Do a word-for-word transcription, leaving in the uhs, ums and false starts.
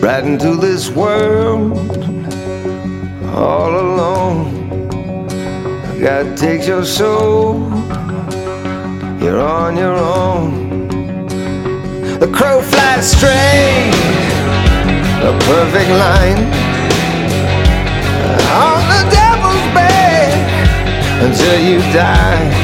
right into this world all alone. God takes your soul, you're on your own. The crow flies straight, a perfect line, on the devil's back until you die.